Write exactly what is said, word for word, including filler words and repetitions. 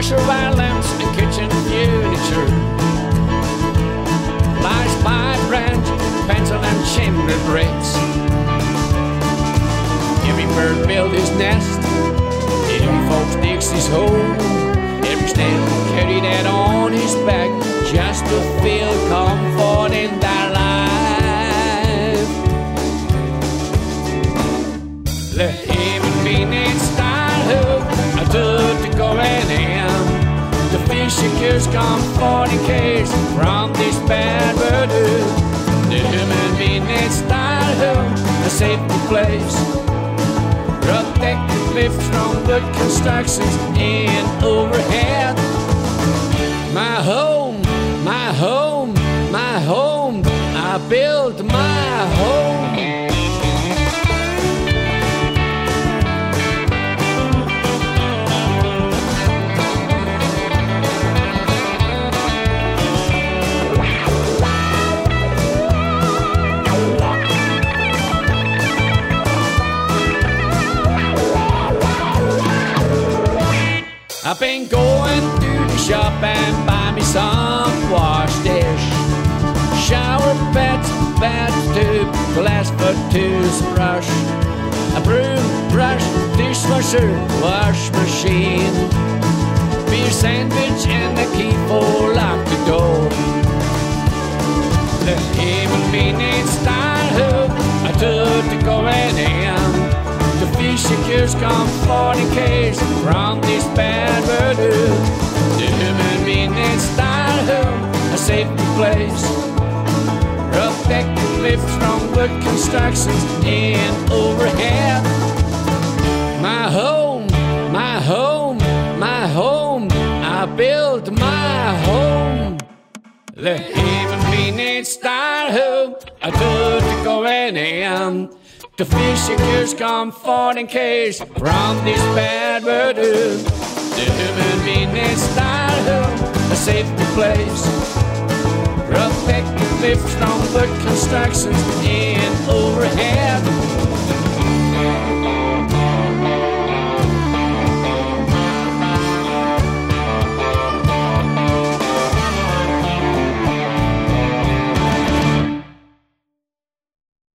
washer violence and kitchen furniture. Lies pipe branch, pencil and chimney bricks. Every bird built his nest, every folks digs his hole. Every snail carried that on his back just to feel comfort in their life. Let him be neat style hook, I took to go in him. The fishing gears comfort in case from this bad voodoo. The human being neat style hook, a safety place. Protected lift from wood constructions in overhead. My home, my home, my home, I built my home. I've been going to the shop and buy me some wash dish, shower pets, bath tube, glass for toothbrush, a broom, brush, dishwasher, wash machine, beer sandwich and a key for lock the door. The human being needs style hook, I took to go in him. The fish secures comfort in case from this bad voodoo. The human being needs style hook, a safety place. Protected lifts from wood constructions in overhead. My home, my home, my home, I built my home. The human being needs style hook, I took to go in him. The fish secures comfort in case from this bad voodoo. The human being needs style hook, a safety place. Protected lifts from wood constructions in